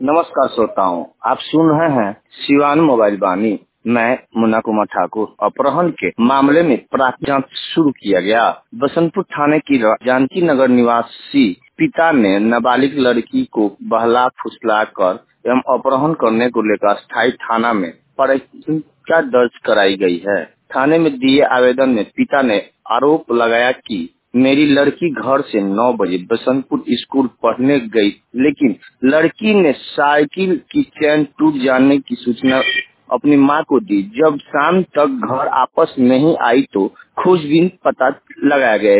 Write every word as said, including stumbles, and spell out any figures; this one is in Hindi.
नमस्कार श्रोताओं, आप सुन रहे हैं शिवान मोबाइल वाणी। मैं मुन्ना कुमार ठाकुर। अपहरण के मामले में प्राथमिक जांच शुरू किया गया। बसंतपुर थाने की जानकी नगर निवासी पिता ने नाबालिग लड़की को बहला फुसला कर एवं अपहरण करने को लेकर स्थायी थाना में प्राथमिकी दर्ज कराई गई है। थाने में दिए आवेदन में पिता ने आरोप लगाया कि मेरी लड़की घर से नौ बजे बसंतपुर स्कूल पढ़ने गई, लेकिन लड़की ने साइकिल की चेन टूट जाने की सूचना अपनी मां को दी। जब शाम तक घर वापस नहीं आई तो खोजबीन पता लगाया गया।